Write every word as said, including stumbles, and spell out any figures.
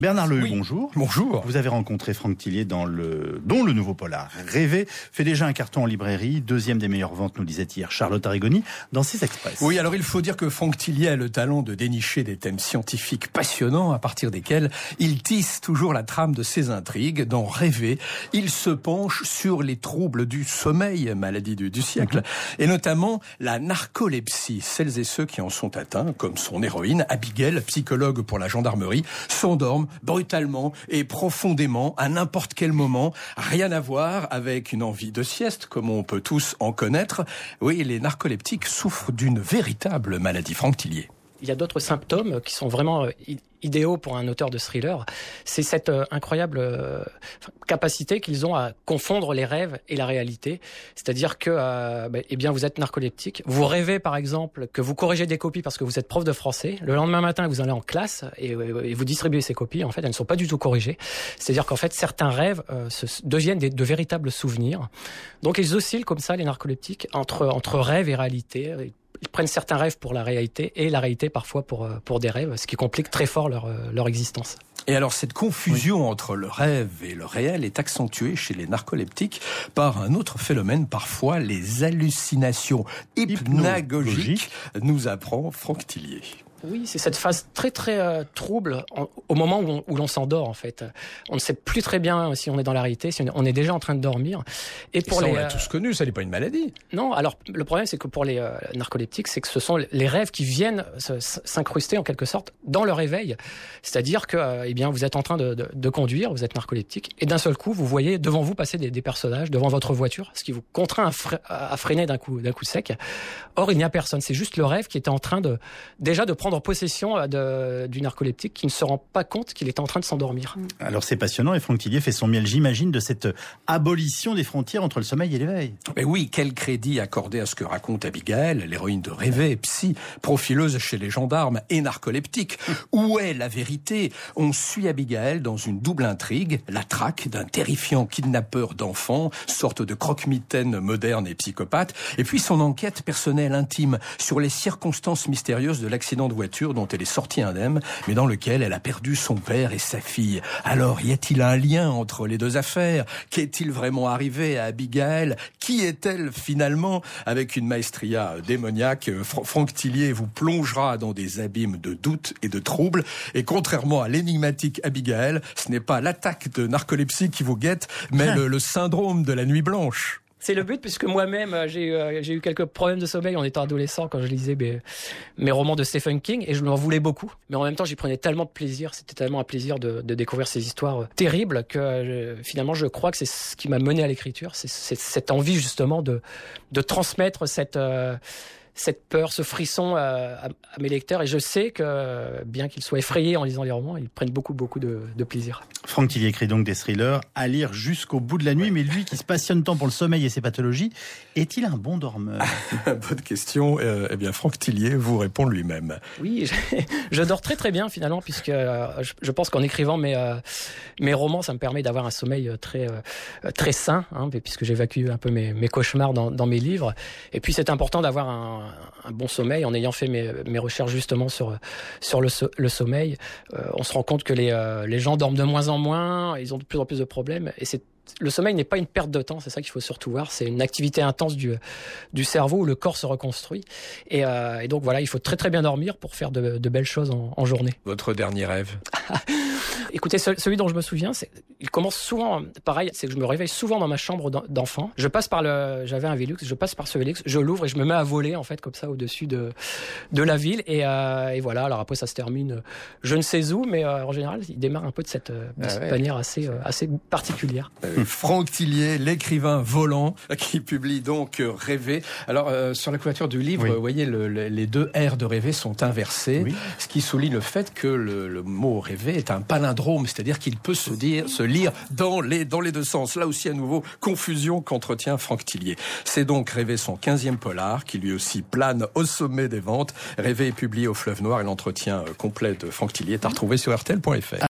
Bernard Lehu, oui. bonjour. Bonjour. Vous avez rencontré Franck Tillier dans le, dont le nouveau polar Rêver fait déjà un carton en librairie, deuxième des meilleures ventes, nous disait hier Charlotte Arrigoni, dans ses Express. Oui, alors il faut dire que Franck Tillier a le talent de dénicher des thèmes scientifiques passionnants à partir desquels il tisse toujours la trame de ses intrigues. Dans Rêver, il se penche sur les troubles du sommeil, maladie du, du siècle, mm-hmm. et notamment la narcolepsie. Celles et ceux qui en sont atteints, comme son héroïne, Abigail, psychologue pour la gendarmerie, s'endorment brutalement et profondément à n'importe quel moment. Rien à voir avec une envie de sieste, comme on peut tous en connaître. Oui, les narcoleptiques souffrent d'une véritable maladie. Franck Tillier. Il y a d'autres symptômes qui sont vraiment idéaux pour un auteur de thriller. C'est cette euh, incroyable euh, capacité qu'ils ont à confondre les rêves et la réalité. C'est-à-dire que, euh, bah, eh bien, vous êtes narcoleptique. Vous rêvez, par exemple, que vous corrigez des copies parce que vous êtes prof de français. Le lendemain matin, vous allez en classe et, et vous distribuez ces copies. En fait, elles ne sont pas du tout corrigées. C'est-à-dire qu'en fait, certains rêves euh, se, deviennent des, de véritables souvenirs. Donc, ils oscillent comme ça, les narcoleptiques, entre, entre rêve et réalité. Ils prennent certains rêves pour la réalité et la réalité parfois pour, pour des rêves, ce qui complique très fort leur, leur existence. Et alors cette confusion oui. entre le rêve et le réel est accentuée chez les narcoleptiques par un autre phénomène, parfois les hallucinations hypnagogiques, nous apprend Franck Tillier. Oui, c'est cette phase très très euh, trouble en, au moment où, on, où l'on s'endort en fait. On ne sait plus très bien si on est dans la réalité, si on est déjà en train de dormir. Et pour et ça, les, on l'a euh, tous connu, ça n'est pas une maladie. Non, alors le problème c'est que pour les euh, narcoleptiques, c'est que ce sont les rêves qui viennent se, s'incruster en quelque sorte dans le réveil. C'est-à-dire que euh, eh bien vous êtes en train de, de, de conduire, vous êtes narcoleptique, et d'un seul coup vous voyez devant vous passer des, des personnages devant votre voiture, ce qui vous contraint à, fre- à freiner d'un coup d'un coup sec. Or il n'y a personne, c'est juste le rêve qui était en train de déjà de prendre en possession de, du narcoleptique qui ne se rend pas compte qu'il est en train de s'endormir. Alors c'est passionnant et Franck Tillier fait son miel, j'imagine, de cette abolition des frontières entre le sommeil et l'éveil. Mais oui, quel crédit accorder à ce que raconte Abigail, l'héroïne de Rêver, psy, profileuse chez les gendarmes et narcoleptique. Où est la vérité ? On suit Abigail dans une double intrigue, la traque d'un terrifiant kidnappeur d'enfants, sorte de croque-mitaine moderne et psychopathe, et puis son enquête personnelle intime sur les circonstances mystérieuses de l'accident de voiture dont elle est sortie indemne, mais dans lequel elle a perdu son père et sa fille. Alors, y a-t-il un lien entre les deux affaires ? Qu'est-il vraiment arrivé à Abigail ? Qui est-elle finalement ? Avec une maestria démoniaque, Franck Tillier vous plongera dans des abîmes de doute et de troubles. Et contrairement à l'énigmatique Abigail, ce n'est pas l'attaque de narcolepsie qui vous guette, mais le, le syndrome de la nuit blanche. C'est le but, puisque moi-même, j'ai eu, j'ai eu quelques problèmes de sommeil en étant adolescent quand je lisais mes, mes romans de Stephen King, et je m'en voulais beaucoup. Mais en même temps, j'y prenais tellement de plaisir, c'était tellement un plaisir de, de découvrir ces histoires terribles que je, finalement, je crois que c'est ce qui m'a mené à l'écriture. C'est, c'est cette envie, justement, de, de transmettre cette... Euh, cette peur, ce frisson à, à, à mes lecteurs. Et je sais que, bien qu'ils soient effrayés en lisant les romans, ils prennent beaucoup, beaucoup de, de plaisir. Franck Tillier écrit donc des thrillers à lire jusqu'au bout de la nuit, ouais. mais lui qui se passionne tant pour le sommeil et ses pathologies, est-il un bon dormeur ? Bonne question. Euh, eh bien, Franck Tillier vous répond lui-même. Oui, je, je dors très très bien finalement, puisque euh, je, je pense qu'en écrivant mes, euh, mes romans, ça me permet d'avoir un sommeil très, euh, très sain, hein, puisque j'évacue un peu mes, mes cauchemars dans, dans mes livres. Et puis c'est important d'avoir un un bon sommeil. En ayant fait mes, mes recherches justement sur, sur le, so, le sommeil, euh, on se rend compte que les, euh, les gens dorment de moins en moins, ils ont de plus en plus de problèmes, et c'est le sommeil n'est pas une perte de temps, c'est ça qu'il faut surtout voir. C'est une activité intense du, du cerveau où le corps se reconstruit. Et, euh, et donc voilà, il faut très très bien dormir pour faire de, de belles choses en, en journée. Votre dernier rêve ? Écoutez, celui dont je me souviens, c'est, il commence souvent, pareil, c'est que je me réveille souvent dans ma chambre d'enfant. Je passe par le, j'avais un Velux, je passe par ce Velux, je l'ouvre et je me mets à voler, en fait, comme ça, au-dessus de, de la ville. Et, euh, et voilà, alors après, ça se termine, je ne sais où, mais euh, en général, il démarre un peu de cette, de ah cette ouais. manière assez, euh, assez particulière. Euh, Franck Tillier, l'écrivain volant, qui publie donc euh, Rêver. Alors, euh, sur la couverture du livre, oui. vous voyez, le, le, les deux R de Rêver sont inversés, oui. ce qui souligne le fait que le, le mot rêver est un palindrome, c'est-à-dire qu'il peut se dire, se lire dans les, dans les deux sens. Là aussi, à nouveau, confusion qu'entretient Franck Tillier. C'est donc Rêver son quinzième polar, qui lui aussi plane au sommet des ventes. Rêver est publié au Fleuve Noir et l'entretien complet de Franck Tillier est à retrouver sur R T L point F R.